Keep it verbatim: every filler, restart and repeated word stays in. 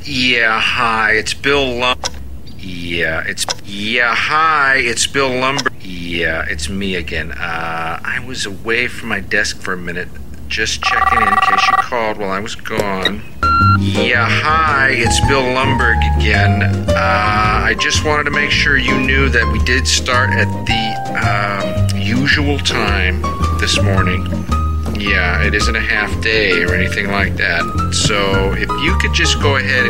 Yeah, hi, it's Bill Lum... Yeah, it's... Yeah, hi, it's Bill Lumber... Yeah, it's me again. Uh, I was away from my desk for a minute, just checking in in case you called while I was gone. Yeah, hi, it's Bill Lumberg again. Uh, I just wanted to make sure you knew that we did start at the, um, usual time this morning. Yeah, it isn't a half day or anything like that. So if you could just go ahead